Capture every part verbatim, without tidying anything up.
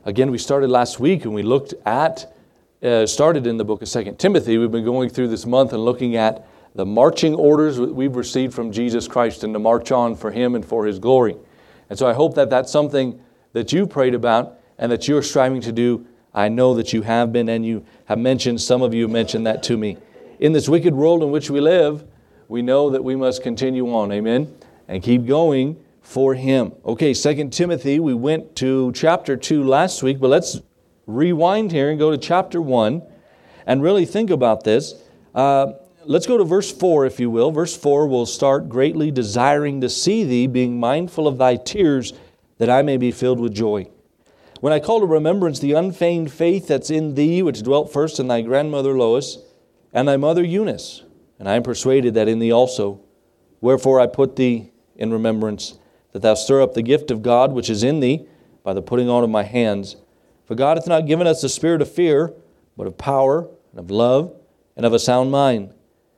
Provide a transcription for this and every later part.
Again, we started last week and we looked at, uh, started in the book of Second Timothy. We've been going through this month and looking at the marching orders that we've received from Jesus Christ and to march on for Him and for His glory. And so I hope that that's something that you prayed about and that you're striving to do. I know that you have been, and you have mentioned, some of you have mentioned that to me. In this wicked world in which we live, we know that we must continue on, amen, and keep going for Him. Okay, Second Timothy, we went to chapter two last week, but let's rewind here and go to chapter one and really think about this. Uh, let's go to verse four, if you will. Verse four will start, greatly desiring to see thee, being mindful of thy tears, that I may be filled with joy. When I call to remembrance the unfeigned faith that's in thee, which dwelt first in thy grandmother Lois, and thy mother Eunice, and I am persuaded that in thee also. Wherefore I put thee in remembrance, that thou stir up the gift of God which is in thee by the putting on of my hands. For God hath not given us the spirit of fear, but of power, and of love, and of a sound mind.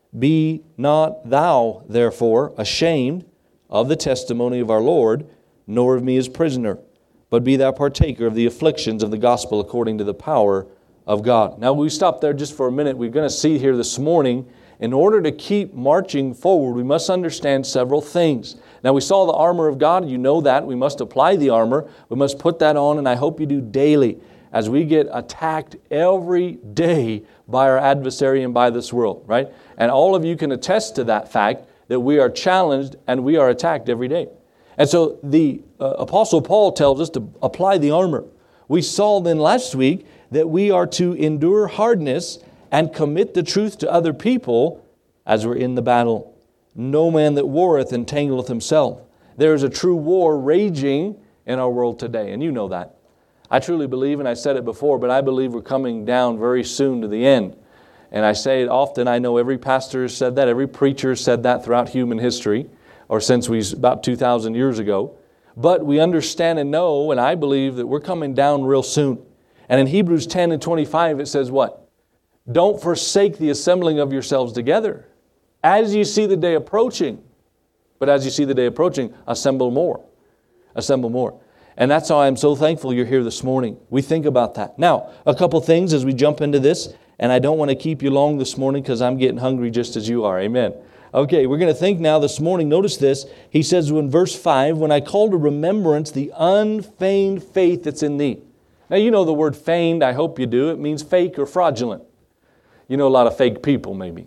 Be not thou, therefore, ashamed of the testimony of our Lord, nor of me as prisoner, but be thou partaker of the afflictions of the gospel according to the power of God. Now we stop there just for a minute. We're going to see here this morning, in order to keep marching forward, we must understand several things. Now we saw the armor of God. You know that. We must apply the armor. We must put that on, and I hope you do daily, as we get attacked every day by our adversary and by this world, right? And all of you can attest to that fact, that we are challenged and we are attacked every day. And so the uh, Apostle Paul tells us to apply the armor. We saw then last week that we are to endure hardness and commit the truth to other people as we're in the battle. No man that warreth entangleth himself. There is a true war raging in our world today, and you know that. I truly believe, and I said it before, but I believe we're coming down very soon to the end. And I say it often. I know every pastor has said that, every preacher has said that throughout human history, or since we about two thousand years ago. But we understand and know, and I believe that we're coming down real soon. And in Hebrews ten and twenty-five it says what? Don't forsake the assembling of yourselves together, as you see the day approaching. But as you see the day approaching, assemble more. Assemble more. And that's how I'm so thankful you're here this morning. We think about that. Now, a couple things as we jump into this, and I don't want to keep you long this morning because I'm getting hungry just as you are. Amen. Okay, we're going to think now this morning. Notice this. He says in verse five, when I call to remembrance the unfeigned faith that's in thee. Now, you know the word feigned. I hope you do. It means fake or fraudulent. You know a lot of fake people maybe.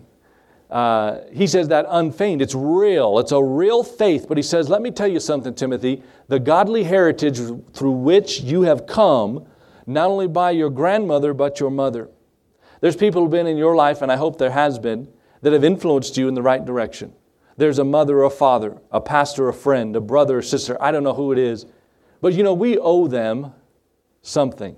Uh, he says that unfeigned. It's real. It's a real faith. But he says, let me tell you something, Timothy. The godly heritage through which you have come, not only by your grandmother, but your mother. There's people who've been in your life, and I hope there has been, that have influenced you in the right direction. There's a mother or a father, a pastor, a friend, a brother or sister. I don't know who it is. But you know, we owe them something.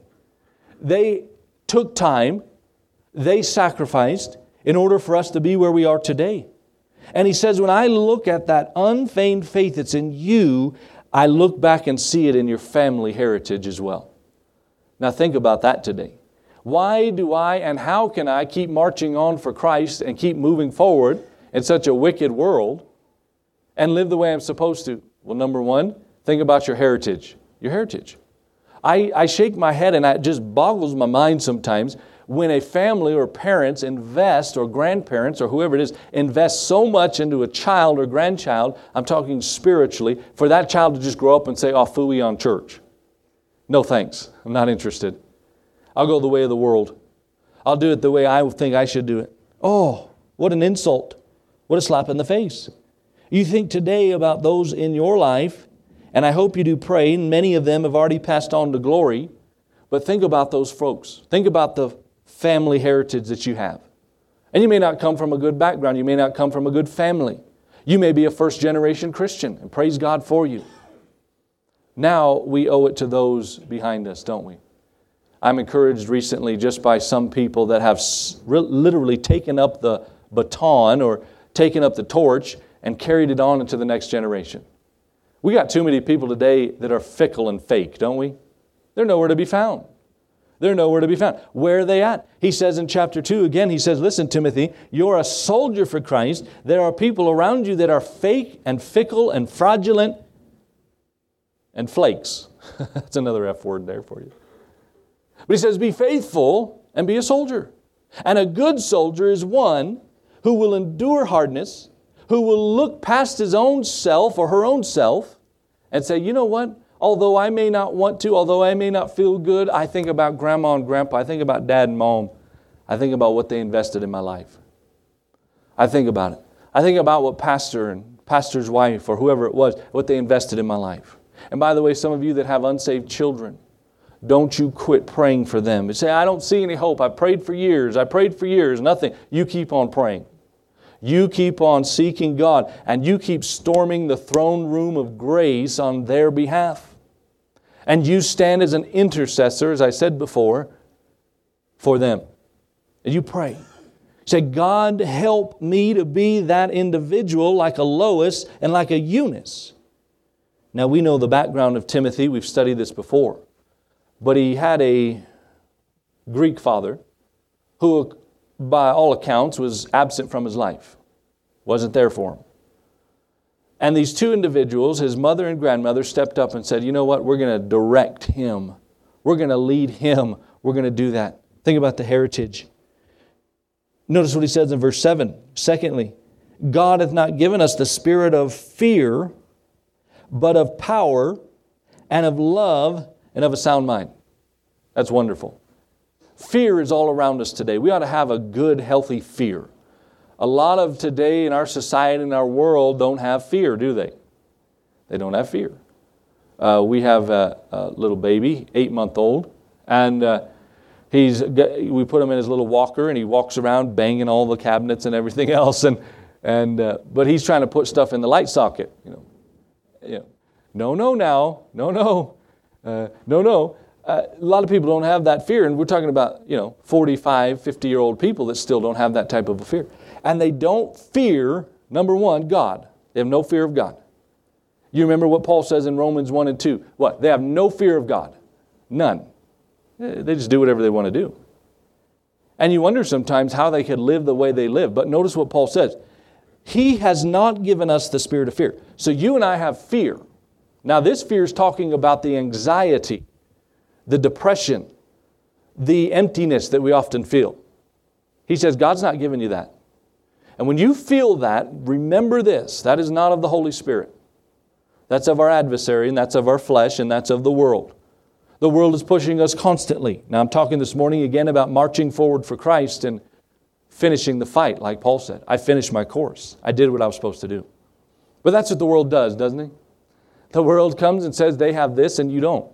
They took time, they sacrificed in order for us to be where we are today. And he says, when I look at that unfeigned faith that's in you, I look back and see it in your family heritage as well. Now think about that today. Why do I and how can I keep marching on for Christ and keep moving forward in such a wicked world and live the way I'm supposed to? Well, number one, think about your heritage. Your heritage. I, I shake my head and it just boggles my mind sometimes when a family or parents invest, or grandparents or whoever it is, invest so much into a child or grandchild, I'm talking spiritually, for that child to just grow up and say, oh, phooey on church. No thanks. I'm not interested. I'll go the way of the world. I'll do it the way I think I should do it. Oh, what an insult. What a slap in the face. You think today about those in your life, and I hope you do pray, and many of them have already passed on to glory, but think about those folks. Think about the family heritage that you have. And you may not come from a good background. You may not come from a good family. You may be a first generation Christian, and praise God for you. Now we owe it to those behind us, don't we? I'm encouraged recently just by some people that have literally taken up the baton or taken up the torch and carried it on into the next generation. We got too many people today that are fickle and fake, don't we? They're nowhere to be found. They're nowhere to be found. Where are they at? He says in chapter two, again, he says, listen, Timothy, you're a soldier for Christ. There are people around you that are fake and fickle and fraudulent and flakes. That's another F word there for you. But he says, be faithful and be a soldier. And a good soldier is one who will endure hardness, who will look past his own self or her own self and say, you know what? Although I may not want to, although I may not feel good, I think about grandma and grandpa, I think about dad and mom, I think about what they invested in my life. I think about it. I think about what pastor and pastor's wife or whoever it was, what they invested in my life. And by the way, some of you that have unsaved children, don't you quit praying for them. You say, I don't see any hope. I prayed for years. I prayed for years. Nothing. You keep on praying. You keep on seeking God. And you keep storming the throne room of grace on their behalf. And you stand as an intercessor, as I said before, for them. And you pray. Say, God, help me to be that individual like a Lois and like a Eunice. Now, we know the background of Timothy. We've studied this before. But he had a Greek father who, by all accounts, was absent from his life. Wasn't there for him. And these two individuals, his mother and grandmother, stepped up and said, you know what? We're going to direct him. We're going to lead him. We're going to do that. Think about the heritage. Notice what he says in verse seven. Secondly, God hath not given us the spirit of fear, but of power and of love and of a sound mind. That's wonderful. Fear is all around us today. We ought to have a good, healthy fear. A lot of today in our society, in our world, don't have fear, do they? They don't have fear. Uh, we have a, a little baby, eight-month-old, and uh, he's we put him in his little walker, and he walks around banging all the cabinets and everything else. And and uh, but he's trying to put stuff in the light socket. You know, yeah. No, no, now, no, no. Uh, no, no. Uh, a lot of people don't have that fear. And we're talking about, you know, forty-five, fifty-year-old people that still don't have that type of a fear. And they don't fear, number one, God. They have no fear of God. You remember what Paul says in Romans one and two. What? They have no fear of God. None. They just do whatever they want to do. And you wonder sometimes how they could live the way they live. But notice what Paul says. He has not given us the spirit of fear. So you and I have fear. Now, this fear is talking about the anxiety, the depression, the emptiness that we often feel. He says, God's not giving you that. And when you feel that, remember this, that is not of the Holy Spirit. That's of our adversary, and that's of our flesh, and that's of the world. The world is pushing us constantly. Now, I'm talking this morning again about marching forward for Christ and finishing the fight, like Paul said. I finished my course. I did what I was supposed to do. But that's what the world does, doesn't it? The world comes and says they have this and you don't.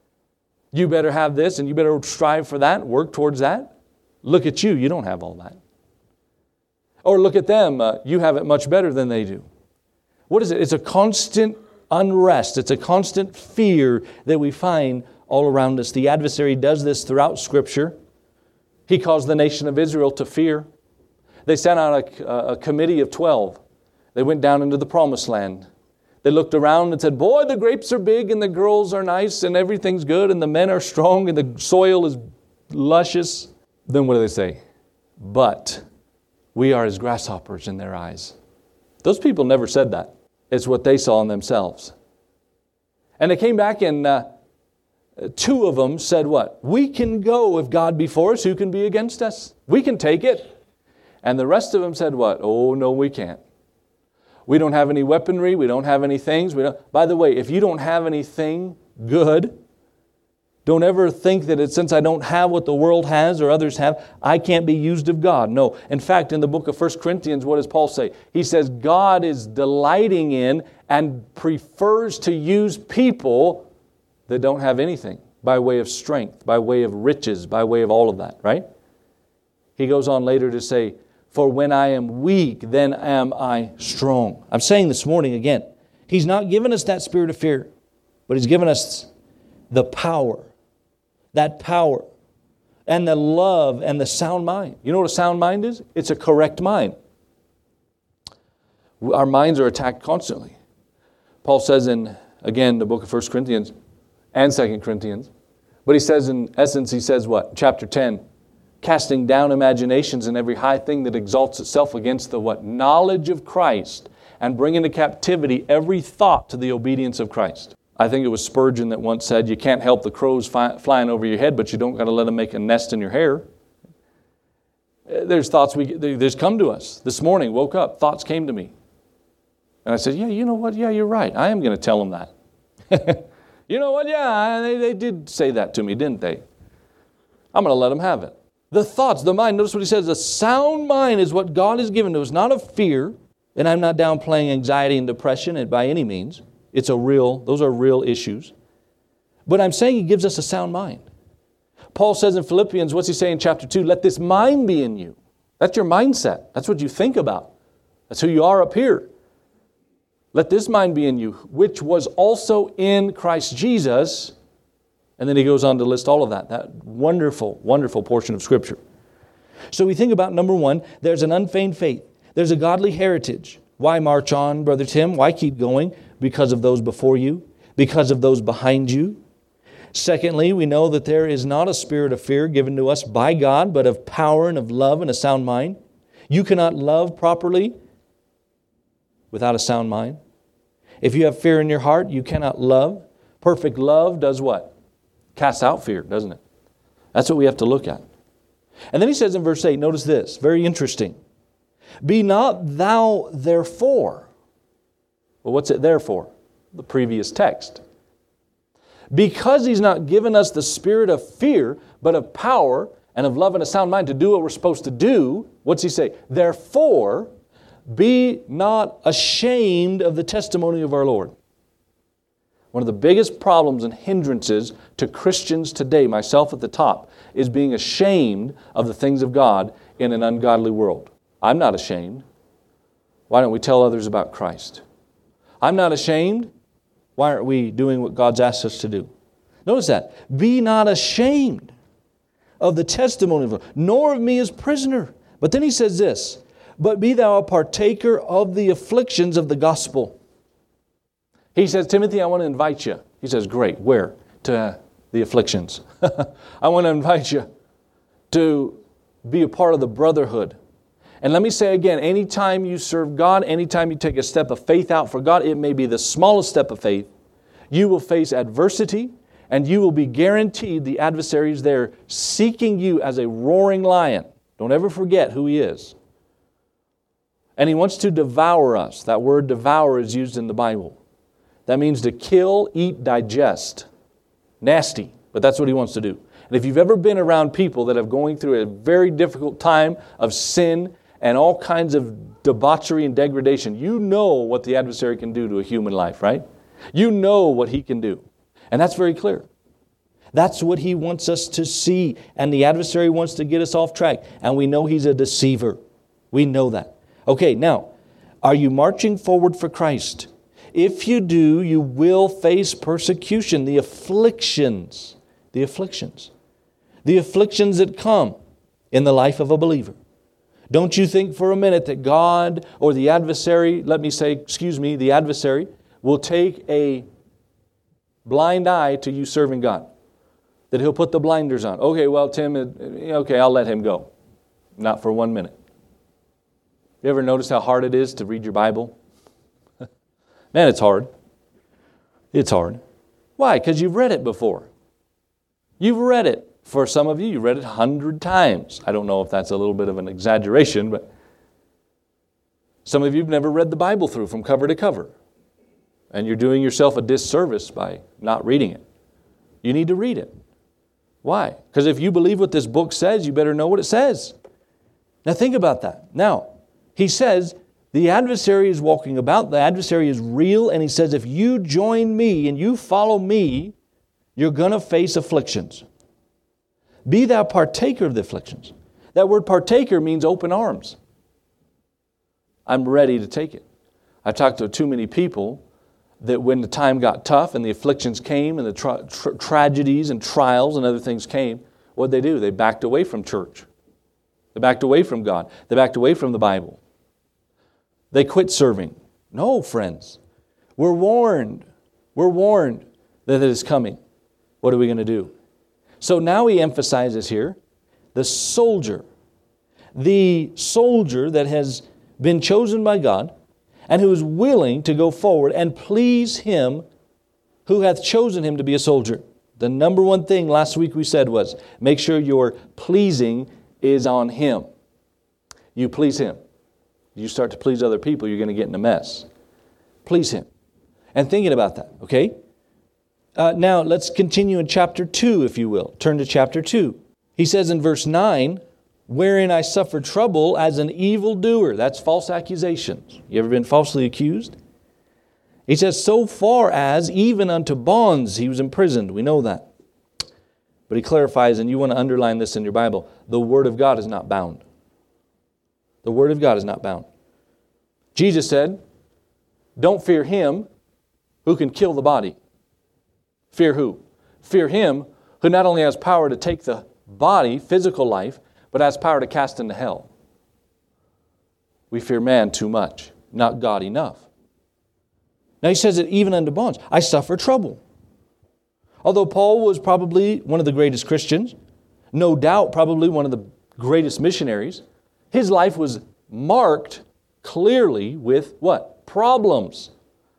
You better have this and you better strive for that, work towards that. Look at you, you don't have all that. Or look at them, uh, you have it much better than they do. What is it? It's a constant unrest. It's a constant fear that we find all around us. The adversary does this throughout Scripture. He caused the nation of Israel to fear. They sent out a, a committee of twelve. They went down into the promised land. They looked around and said, boy, the grapes are big and the girls are nice and everything's good and the men are strong and the soil is luscious. Then what do they say? But we are as grasshoppers in their eyes. Those people never said that. It's what they saw in themselves. And they came back and uh, two of them said what? We can go if God be for us, who can be against us? We can take it. And the rest of them said what? Oh, no, we can't. We don't have any weaponry. We don't have any things. We don't. By the way, if you don't have anything good, don't ever think that it's since I don't have what the world has or others have, I can't be used of God. No. In fact, in the book of First Corinthians, what does Paul say? He says God is delighting in and prefers to use people that don't have anything by way of strength, by way of riches, by way of all of that, right? He goes on later to say, for when I am weak, then am I strong. I'm saying this morning again, He's not given us that spirit of fear, but He's given us the power, that power, and the love and the sound mind. You know what a sound mind is? It's a correct mind. Our minds are attacked constantly. Paul says in, again, the book of First Corinthians and Second Corinthians, but he says in essence, he says what? Chapter ten, casting down imaginations and every high thing that exalts itself against the what? Knowledge of Christ, and bring into captivity every thought to the obedience of Christ. I think it was Spurgeon that once said, you can't help the crows fly, flying over your head, but you don't got to let them make a nest in your hair. There's thoughts we there's come to us. This morning, woke up, thoughts came to me. And I said, yeah, you know what? Yeah, you're right. I am going to tell them that. You know what? Yeah, they, they did say that to me, didn't they? I'm going to let them have it. The thoughts, the mind, notice what he says, a sound mind is what God has given to us, not of fear. And I'm not downplaying anxiety and depression by any means. It's a real, those are real issues. But I'm saying he gives us a sound mind. Paul says in Philippians, what's he say in chapter two? Let this mind be in you. That's your mindset. That's what you think about. That's who you are up here. Let this mind be in you, which was also in Christ Jesus. And then he goes on to list all of that. That wonderful, wonderful portion of Scripture. So we think about, number one, there's an unfeigned faith. There's a godly heritage. Why march on, Brother Tim? Why keep going? Because of those before you. Because of those behind you. Secondly, we know that there is not a spirit of fear given to us by God, but of power and of love and a sound mind. You cannot love properly without a sound mind. If you have fear in your heart, you cannot love. Perfect love does what? Casts out fear, doesn't it? That's what we have to look at. And then he says in verse eight, notice this, very interesting. Be not thou therefore. Well, what's it there for? The previous text. Because he's not given us the spirit of fear, but of power and of love and a sound mind to do what we're supposed to do, what's he say? Therefore, be not ashamed of the testimony of our Lord. One of the biggest problems and hindrances to Christians today, myself at the top, is being ashamed of the things of God in an ungodly world. I'm not ashamed. Why don't we tell others about Christ? I'm not ashamed. Why aren't we doing what God's asked us to do? Notice that. Be not ashamed of the testimony of the Lord, nor of me as prisoner. But then he says this, but be thou a partaker of the afflictions of the gospel. He says, Timothy, I want to invite you. He says, great. Where? To the afflictions. I want to invite you to be a part of the brotherhood. And let me say again, anytime you serve God, anytime you take a step of faith out for God, it may be the smallest step of faith, you will face adversity and you will be guaranteed the adversary is there seeking you as a roaring lion. Don't ever forget who he is. And he wants to devour us. That word devour is used in the Bible. That means to kill, eat, digest. Nasty, but that's what he wants to do. And if you've ever been around people that are going through a very difficult time of sin and all kinds of debauchery and degradation, you know what the adversary can do to a human life, right? You know what he can do. And that's very clear. That's what he wants us to see. And the adversary wants to get us off track. And we know he's a deceiver. We know that. Okay, now, are you marching forward for Christ? If you do, you will face persecution, the afflictions, the afflictions, the afflictions that come in the life of a believer. Don't you think for a minute that God or the adversary, let me say, excuse me, the adversary will take a blind eye to you serving God. That he'll put the blinders on. Okay, well, Tim, okay, I'll let him go. Not for one minute. You ever notice how hard it is to read your Bible? Man, it's hard. It's hard. Why? Because you've read it before. You've read it. For some of you, you read it a hundred times. I don't know if that's a little bit of an exaggeration, but some of you have never read the Bible through from cover to cover. And you're doing yourself a disservice by not reading it. You need to read it. Why? Because if you believe what this book says, you better know what it says. Now think about that. Now, he says, the adversary is walking about, the adversary is real, and he says, if you join me and you follow me, you're going to face afflictions. Be thou partaker of the afflictions. That word partaker means open arms. I'm ready to take it. I've talked to too many people that when the time got tough and the afflictions came and the tra- tra- tragedies and trials and other things came, what did they do? They backed away from church. They backed away from God. They backed away from the Bible. They quit serving. No, friends. We're warned. We're warned that it is coming. What are we going to do? So now he emphasizes here the soldier. The soldier that has been chosen by God and who is willing to go forward and please Him Who hath chosen him to be a soldier? The number one thing last week we said was, make sure your pleasing is on him. You please him. You start to please other people, you're going to get in a mess. Please him. And thinking about that, okay? Uh, now, let's continue in chapter two, if you will. Turn to chapter two. He says in verse nine, wherein I suffered trouble as an evildoer. That's false accusations. You ever been falsely accused? He says, so far as even unto bonds he was imprisoned. We know that. But he clarifies, and you want to underline this in your Bible, the Word of God is not bound. The Word of God is not bound. Jesus said, don't fear him who can kill the body. Fear who? Fear him who not only has power to take the body, physical life, but has power to cast into hell. We fear man too much, not God enough. Now he says that even unto bonds, I suffer trouble. Although Paul was probably one of the greatest Christians, no doubt probably one of the greatest missionaries, his life was marked clearly with what? Problems.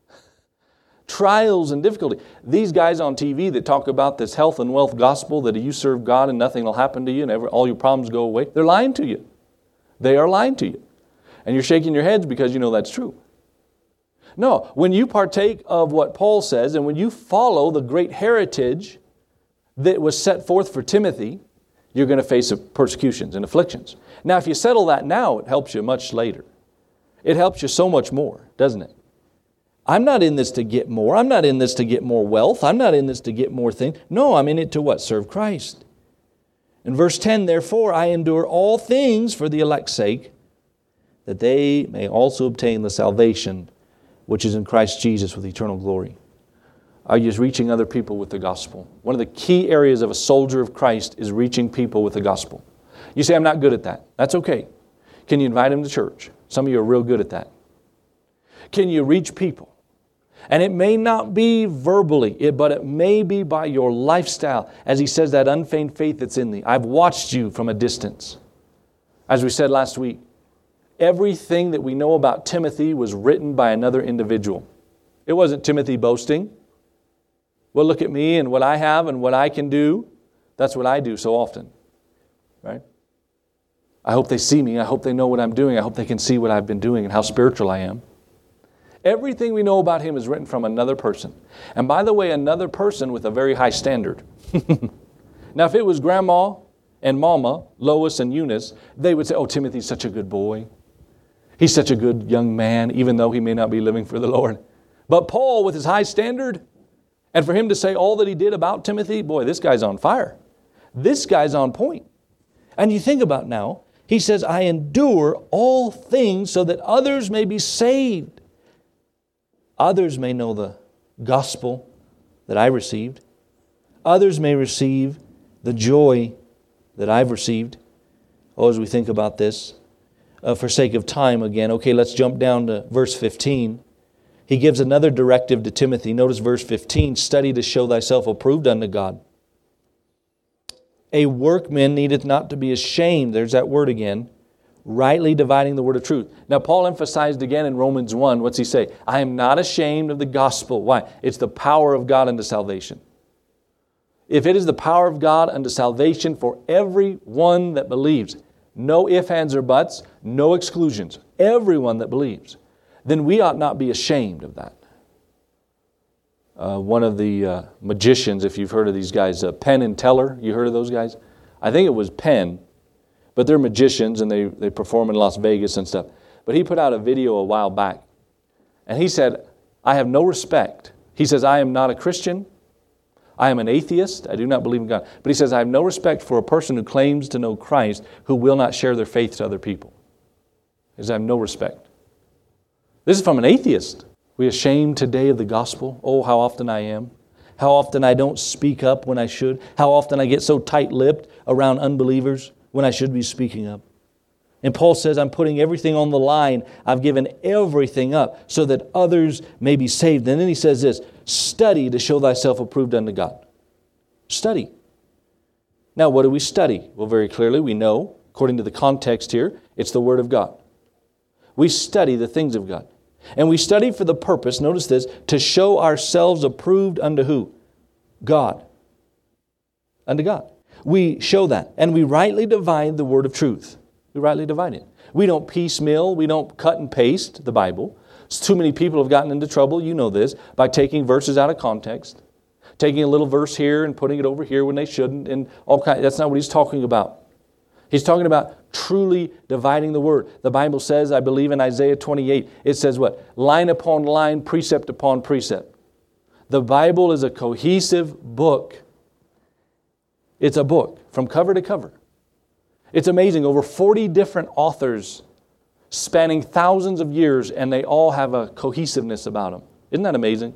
Trials and difficulty. These guys on T V that talk about this health and wealth gospel, that you serve God and nothing will happen to you and every, all your problems go away, they're lying to you. They are lying to you. And you're shaking your heads because you know that's true. No, when you partake of what Paul says and when you follow the great heritage that was set forth for Timothy, you're going to face persecutions and afflictions. Now, if you settle that now, it helps you much later. It helps you so much more, doesn't it? I'm not in this to get more. I'm not in this to get more wealth. I'm not in this to get more things. No, I'm in it to what? Serve Christ. In verse ten, therefore, I endure all things for the elect's sake, that they may also obtain the salvation which is in Christ Jesus with eternal glory. Are you reaching other people with the gospel? One of the key areas of a soldier of Christ is reaching people with the gospel. You say, I'm not good at that. That's okay. Can you invite them to church? Some of you are real good at that. Can you reach people? And it may not be verbally, but it may be by your lifestyle. As he says, that unfeigned faith that's in thee. I've watched you from a distance. As we said last week, everything that we know about Timothy was written by another individual. It wasn't Timothy boasting. Well, look at me and what I have and what I can do. That's what I do so often. Right? I hope they see me. I hope they know what I'm doing. I hope they can see what I've been doing and how spiritual I am. Everything we know about him is written from another person. And by the way, another person with a very high standard. Now, if it was Grandma and Mama, Lois and Eunice, they would say, oh, Timothy's such a good boy. He's such a good young man, even though he may not be living for the Lord. But Paul, with his high standard, and for him to say all that he did about Timothy, boy, this guy's on fire. This guy's on point. And you think about now, he says, I endure all things so that others may be saved. Others may know the gospel that I received. Others may receive the joy that I've received. Oh, as we think about this, uh, for sake of time again, okay, let's jump down to verse fifteen. He gives another directive to Timothy. Notice verse fifteen, study to show thyself approved unto God. A workman needeth not to be ashamed, there's that word again, rightly dividing the word of truth. Now, Paul emphasized again in Romans one, what's he say? I am not ashamed of the gospel. Why? It's the power of God unto salvation. If it is the power of God unto salvation for everyone that believes, no ifs, ands, or buts, no exclusions, everyone that believes, then we ought not be ashamed of that. Uh, one of the uh, magicians, if you've heard of these guys, uh, Penn and Teller, you heard of those guys? I think it was Penn, but they're magicians and they, they perform in Las Vegas and stuff. But he put out a video a while back, and he said, I have no respect. He says, I am not a Christian. I am an atheist. I do not believe in God. But he says, I have no respect for a person who claims to know Christ who will not share their faith to other people. He says, I have no respect. This is from an atheist. We ashamed today of the gospel. Oh, how often I am. How often I don't speak up when I should. How often I get so tight-lipped around unbelievers when I should be speaking up. And Paul says, I'm putting everything on the line. I've given everything up so that others may be saved. And then he says this, study to show thyself approved unto God. Study. Now, what do we study? Well, very clearly we know, according to the context here, it's the Word of God. We study the things of God. And we study for the purpose, notice this, to show ourselves approved unto who? God. Unto God. We show that. And we rightly divide the word of truth. We rightly divide it. We don't piecemeal. We don't cut and paste the Bible. Too many people have gotten into trouble, you know this, by taking verses out of context. Taking a little verse here and putting it over here when they shouldn't. And all kind. That's not what he's talking about. He's talking about truly dividing the word. The Bible says, I believe in Isaiah twenty-eight, it says what? Line upon line, precept upon precept. The Bible is a cohesive book. It's a book from cover to cover. It's amazing. Over forty different authors spanning thousands of years, and they all have a cohesiveness about them. Isn't that amazing?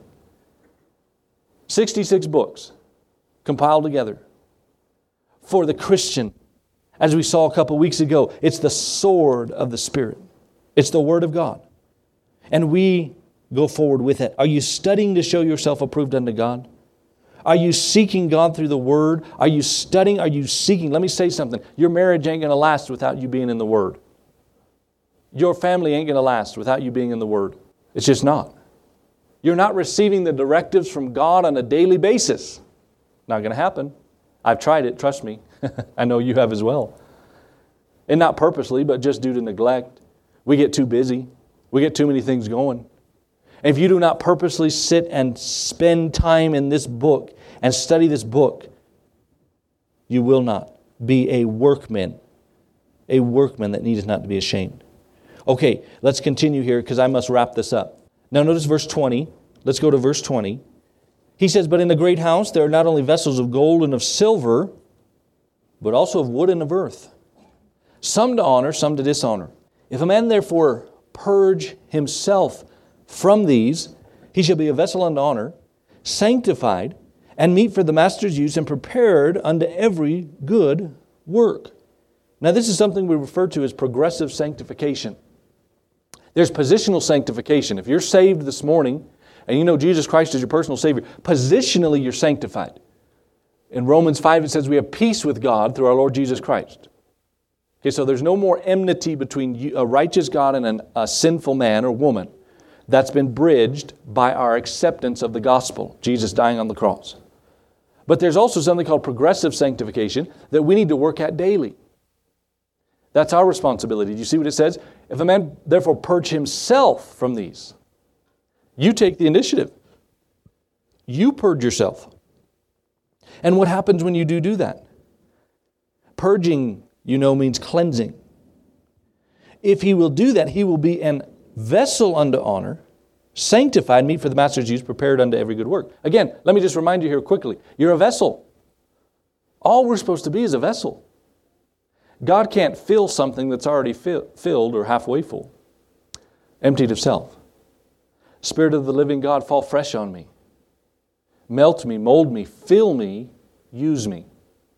sixty-six books compiled together for the Christian. As we saw a couple weeks ago, it's the sword of the Spirit. It's the Word of God. And we go forward with it. Are you studying to show yourself approved unto God? Are you seeking God through the Word? Are you studying? Are you seeking? Let me say something. Your marriage ain't going to last without you being in the Word. Your family ain't going to last without you being in the Word. It's just not. You're not receiving the directives from God on a daily basis. Not going to happen. I've tried it, trust me. I know you have as well. And not purposely, but just due to neglect. We get too busy. We get too many things going. And if you do not purposely sit and spend time in this book and study this book, you will not be a workman. A workman that needeth not to be ashamed. Okay, let's continue here because I must wrap this up. Now notice verse twenty. Let's go to verse twenty. He says, but in the great house there are not only vessels of gold and of silver, but also of wood and of earth. Some to honor, some to dishonor. If a man therefore purge himself from these, he shall be a vessel unto honor, sanctified, and meet for the master's use, and prepared unto every good work. Now this is something we refer to as progressive sanctification. There's positional sanctification. If you're saved this morning, and you know Jesus Christ is your personal Savior, positionally you're sanctified. In Romans five it says we have peace with God through our Lord Jesus Christ. Okay, so there's no more enmity between a righteous God and an, a sinful man or woman. That's been bridged by our acceptance of the gospel, Jesus dying on the cross. But there's also something called progressive sanctification that we need to work at daily. That's our responsibility. Do you see what it says? If a man therefore purge himself from these, you take the initiative. You purge yourself. And what happens when you do do that? Purging, you know, means cleansing. If he will do that, he will be an vessel unto honor, sanctified, meet for the master's use, prepared unto every good work. Again, let me just remind you here quickly. You're a vessel. All we're supposed to be is a vessel. God can't fill something that's already fill, filled or halfway full, emptied of self. Spirit of the living God, fall fresh on me. Melt me, mold me, fill me, use me.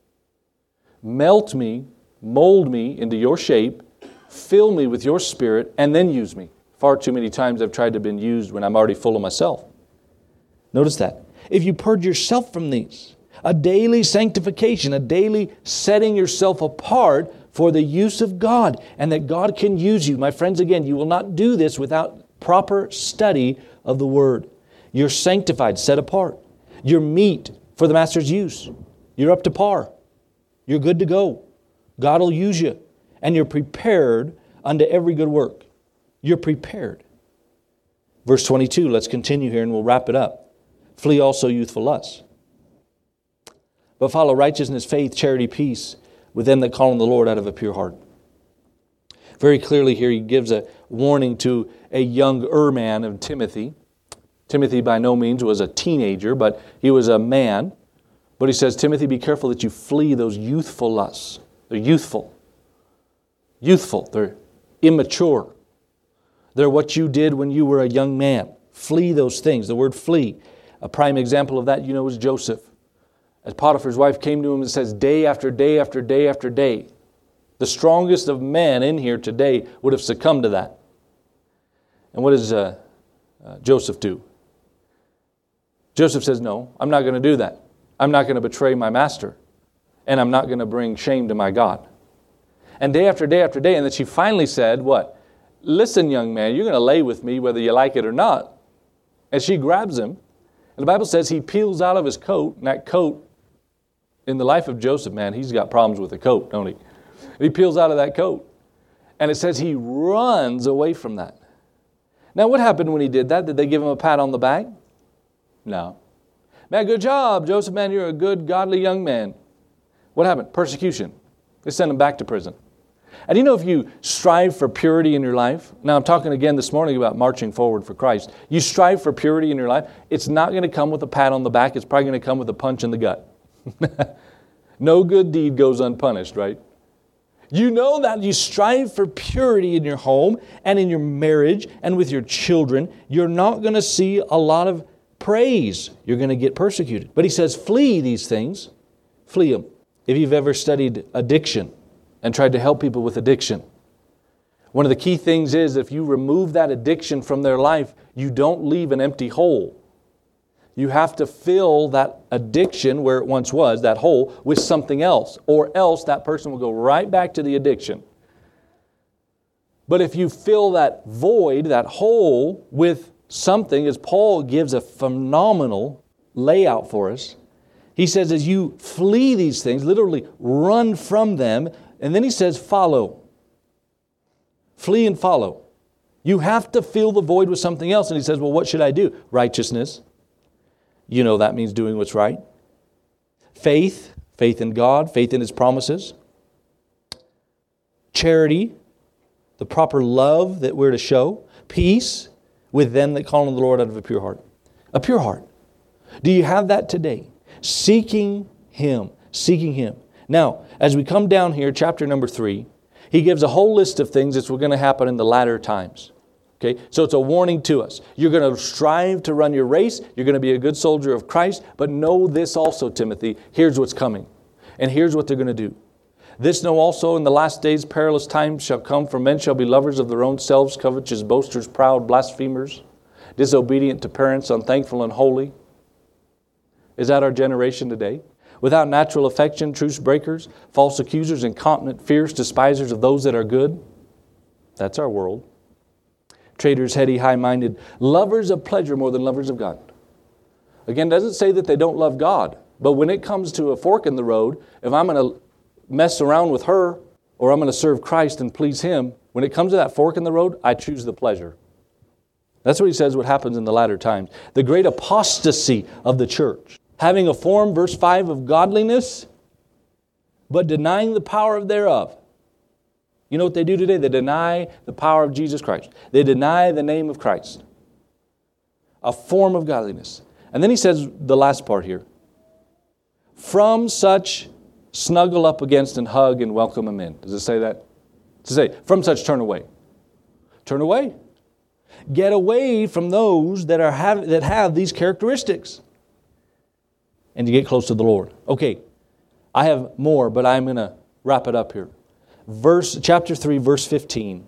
Melt me, mold me into your shape, fill me with your Spirit, and then use me. Far too many times I've tried to be used when I'm already full of myself. Notice that. If you purge yourself from these, a daily sanctification, a daily setting yourself apart for the use of God, and that God can use you. My friends, again, you will not do this without proper study of the Word. You're sanctified, set apart. You're meet for the Master's use. You're up to par. You're good to go. God will use you. And you're prepared unto every good work. You're prepared. Verse twenty-two, let's continue here and we'll wrap it up. Flee also youthful lusts. But follow righteousness, faith, charity, peace with them that call on the Lord out of a pure heart. Very clearly here he gives a warning to a younger man of Timothy. Timothy by no means was a teenager, but he was a man. But he says, Timothy, be careful that you flee those youthful lusts. They're youthful. Youthful. They're immature. They're what you did when you were a young man. Flee those things. The word flee. A prime example of that, you know, is Joseph. As Potiphar's wife came to him and says, day after day after day after day. The strongest of men in here today would have succumbed to that. And what does uh, uh, Joseph do? Joseph says, no, I'm not going to do that. I'm not going to betray my master. And I'm not going to bring shame to my God. And day after day after day, and then she finally said, what? listen, young man, you're going to lay with me whether you like it or not. And she grabs him. And the Bible says he peels out of his coat. And that coat, in the life of Joseph, man, he's got problems with the coat, don't he? And he peels out of that coat. And it says he runs away from that. Now, what happened when he did that? Did they give him a pat on the back? No. Man, good job, Joseph, man, you're a good, godly young man. What happened? Persecution. They sent him back to prison. And you know, if you strive for purity in your life, now I'm talking again this morning about marching forward for Christ. You strive for purity in your life, it's not going to come with a pat on the back. It's probably going to come with a punch in the gut. No good deed goes unpunished, right? You know that you strive for purity in your home and in your marriage and with your children. You're not going to see a lot of praise. You're going to get persecuted. But he says, flee these things. Flee them. If you've ever studied addiction and tried to help people with addiction, one of the key things is if you remove that addiction from their life, you don't leave an empty hole. You have to fill that addiction where it once was, that hole, with something else. Or else that person will go right back to the addiction. But if you fill that void, that hole, with something, as Paul gives a phenomenal layout for us, he says as you flee these things, literally run from them, and then he says follow. Flee and follow. You have to fill the void with something else. And he says, well, what should I do? Righteousness. You know that means doing what's right. Faith, faith in God, faith in His promises. Charity, the proper love that we're to show. Peace with them that call on the Lord out of a pure heart. A pure heart. Do you have that today? Seeking Him. Seeking Him. Now, as we come down here, chapter number three, he gives a whole list of things that's going to happen in the latter times. Okay, so it's a warning to us. You're going to strive to run your race. You're going to be a good soldier of Christ. But know this also, Timothy. Here's what's coming. And here's what they're going to do. This know also, in the last days perilous times shall come, for men shall be lovers of their own selves, covetous, boasters, proud, blasphemers, disobedient to parents, unthankful, and unholy. Is that our generation today? Without natural affection, truce breakers, false accusers, incontinent, fierce, despisers of those that are good. That's our world. Traitors, heady, high-minded, lovers of pleasure more than lovers of God. Again, it doesn't say that they don't love God. But when it comes to a fork in the road, if I'm going to mess around with her or I'm going to serve Christ and please Him, when it comes to that fork in the road, I choose the pleasure. That's what he says what happens in the latter times. The great apostasy of the church. Having a form, verse five, of godliness, but denying the power thereof. You know what they do today? They deny the power of Jesus Christ. They deny the name of Christ. A form of godliness. And then he says the last part here. From such snuggle up against and hug and welcome them in. Does it say that? Does it say, from such turn away. Turn away. Get away from those that are have, that have these characteristics. And you get close to the Lord. Okay, I have more, but I'm going to wrap it up here. Verse, chapter three, verse fifteen.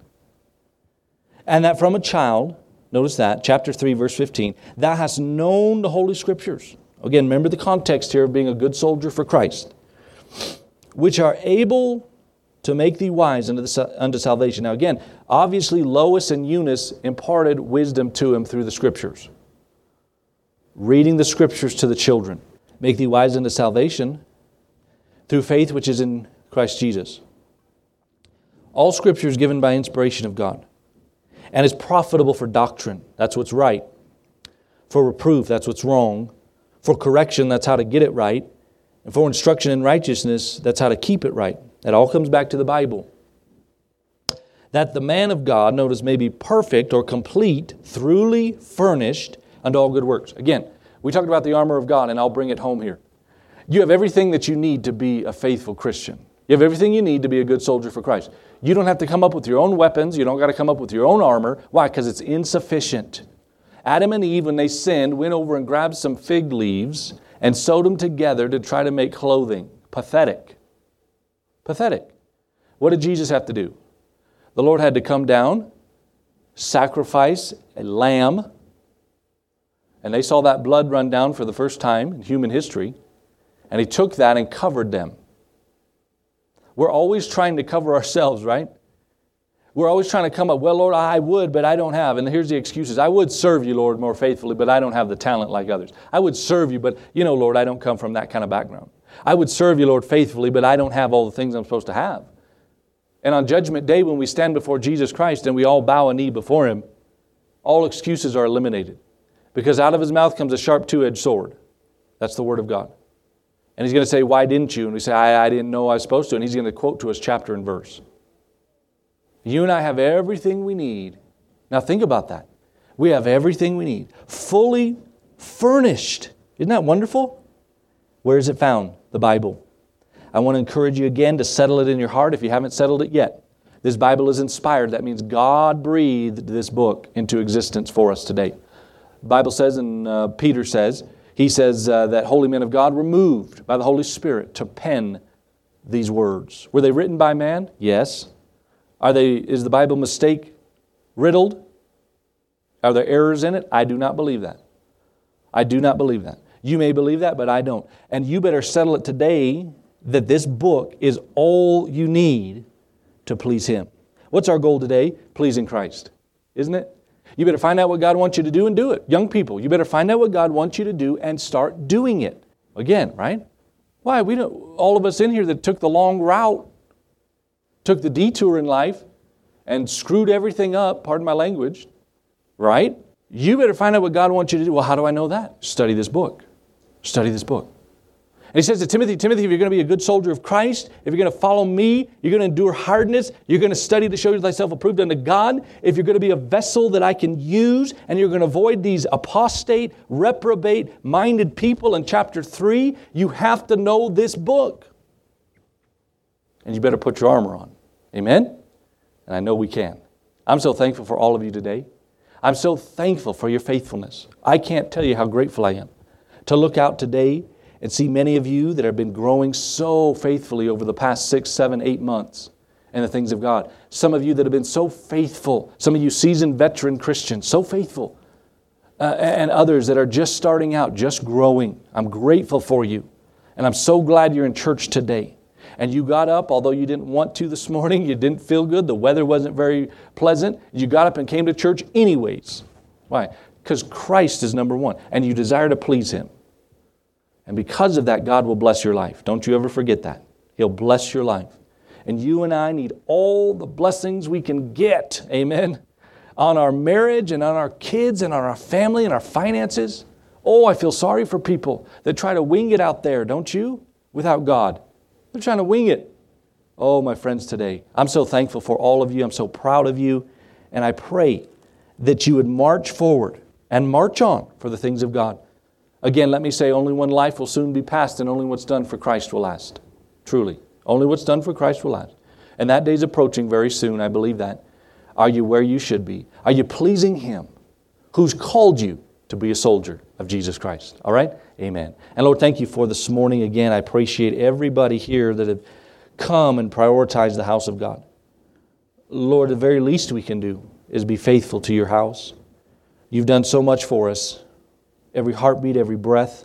And that from a child, notice that, chapter three, verse fifteen, thou hast known the Holy Scriptures. Again, remember the context here of being a good soldier for Christ. Which are able to make thee wise unto, the, unto salvation. Now again, obviously Lois and Eunice imparted wisdom to him through the Scriptures. Reading the Scriptures to the children. Make thee wise unto salvation through faith which is in Christ Jesus. All Scripture is given by inspiration of God and is profitable for doctrine. That's what's right. For reproof, that's what's wrong. For correction, that's how to get it right. And for instruction in righteousness, that's how to keep it right. That all comes back to the Bible. That the man of God, notice, may be perfect or complete, truly furnished unto all good works. Again, we talked about the armor of God, and I'll bring it home here. You have everything that you need to be a faithful Christian. You have everything you need to be a good soldier for Christ. You don't have to come up with your own weapons. You don't got to come up with your own armor. Why? Because it's insufficient. Adam and Eve, when they sinned, went over and grabbed some fig leaves and sewed them together to try to make clothing. Pathetic. Pathetic. What did Jesus have to do? The Lord had to come down, sacrifice a lamb, and they saw that blood run down for the first time in human history, and He took that and covered them. We're always trying to cover ourselves, right? We're always trying to come up, well, Lord, I would, but I don't have. And here's the excuses. I would serve you, Lord, more faithfully, but I don't have the talent like others. I would serve you, but you know, Lord, I don't come from that kind of background. I would serve you, Lord, faithfully, but I don't have all the things I'm supposed to have. And on Judgment Day, when we stand before Jesus Christ and we all bow a knee before Him, all excuses are eliminated. Because out of His mouth comes a sharp two-edged sword. That's the Word of God. And He's going to say, why didn't you? And we say, I, I didn't know I was supposed to. And He's going to quote to us chapter and verse. You and I have everything we need. Now think about that. We have everything we need. Fully furnished. Isn't that wonderful? Where is it found? The Bible. I want to encourage you again to settle it in your heart if you haven't settled it yet. This Bible is inspired. That means God breathed this book into existence for us today. The Bible says, and uh, Peter says, he says uh, that holy men of God were moved by the Holy Spirit to pen these words. Were they written by man? Yes. Are they? Is the Bible mistake riddled? Are there errors in it? I do not believe that. I do not believe that. You may believe that, but I don't. And you better settle it today that this book is all you need to please Him. What's our goal today? Pleasing Christ. Isn't it? You better find out what God wants you to do and do it. Young people, you better find out what God wants you to do and start doing it. Again, right? Why? We don't, all of us in here that took the long route, took the detour in life and screwed everything up, pardon my language, right? You better find out what God wants you to do. Well, how do I know that? Study this book. Study this book. And he says to Timothy, Timothy, if you're going to be a good soldier of Christ, if you're going to follow me, you're going to endure hardness, you're going to study to show thyself approved unto God, if you're going to be a vessel that I can use, and you're going to avoid these apostate, reprobate-minded people in chapter three, you have to know this book. And you better put your armor on. Amen? And I know we can. I'm so thankful for all of you today. I'm so thankful for your faithfulness. I can't tell you how grateful I am to look out today and see many of you that have been growing so faithfully over the past six, seven, eight months in the things of God. Some of you that have been so faithful. Some of you seasoned veteran Christians, so faithful. Uh, and others that are just starting out, just growing. I'm grateful for you. And I'm so glad you're in church today. And you got up, although you didn't want to this morning, you didn't feel good, the weather wasn't very pleasant, you got up and came to church anyways. Why? Because Christ is number one, and you desire to please Him. And because of that, God will bless your life. Don't you ever forget that. He'll bless your life. And you and I need all the blessings we can get, amen, on our marriage and on our kids and on our family and our finances. Oh, I feel sorry for people that try to wing it out there, don't you? Without God. They're trying to wing it. Oh, my friends today, I'm so thankful for all of you. I'm so proud of you. And I pray that you would march forward and march on for the things of God. Again, let me say, only one life will soon be passed, and only what's done for Christ will last. Truly. Only what's done for Christ will last. And that day's approaching very soon. I believe that. Are you where you should be? Are you pleasing Him who's called you to be a soldier of Jesus Christ? All right? Amen. And Lord, thank you for this morning again. I appreciate everybody here that have come and prioritized the house of God. Lord, the very least we can do is be faithful to your house. You've done so much for us. Every heartbeat, every breath.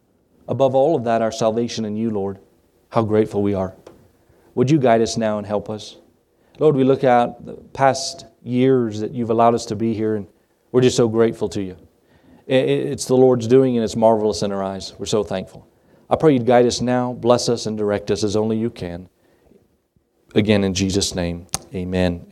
Above all of that, our salvation in you, Lord. How grateful we are. Would you guide us now and help us? Lord, we look out the past years that you've allowed us to be here, and we're just so grateful to you. It's the Lord's doing, and it's marvelous in our eyes. We're so thankful. I pray you'd guide us now, bless us, and direct us as only you can. Again, in Jesus' name, amen.